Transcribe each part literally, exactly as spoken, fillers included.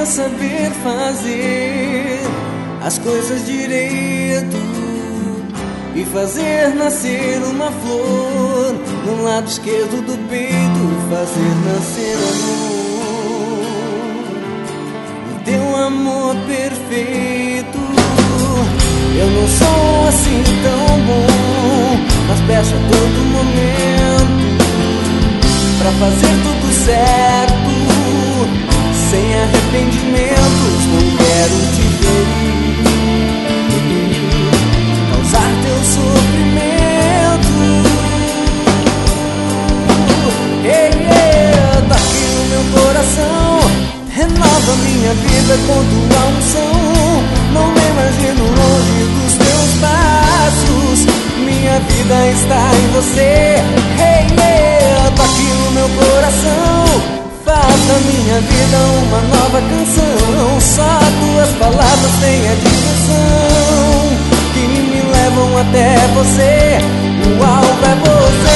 queria saber fazer as coisas direito e fazer nascer uma flor no lado esquerdo do peito, fazer nascer amor, o teu amor perfeito. Eu não sou assim tão bom, mas peço a todo momento pra fazer tudo certo, sem arrependimentos. Não quero te ferir, causar teu sofrimento. Ei, ei, tá aqui no meu coração, renova minha vida com tua unção. Não me imagino longe dos teus passos, minha vida está em você. Hey, yeah, tá aqui no meu coração, faz da minha vida uma nova canção. Só tuas palavras têm a direção que me levam até você, o alvo é você.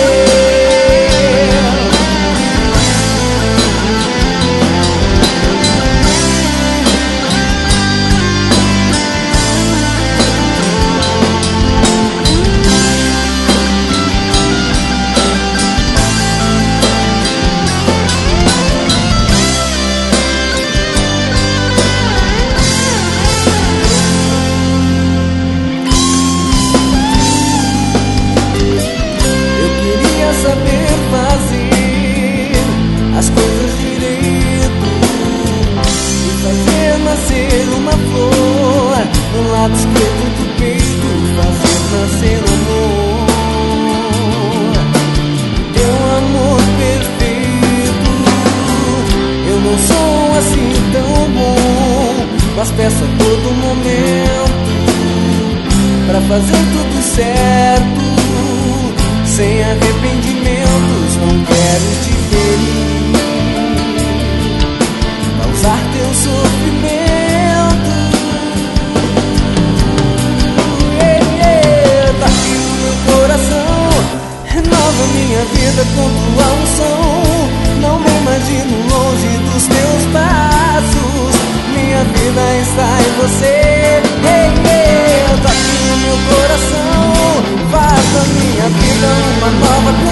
Saber fazer as coisas direito e fazer nascer uma flor no lado esquerdo do peito, fazer nascer amor, teu amor perfeito. Eu não sou assim tão bom, mas peço a todo momento pra fazer tudo certo, sem arrependimentos. Não quero te ferir, causar teu sofrimento. Yeah, yeah, tá aqui no meu coração, renova minha vida com tua unção. Não me imagino longe dos teus passos, minha vida está em você. Yeah, yeah, tá aqui no meu coração, faz da minha vida uma nova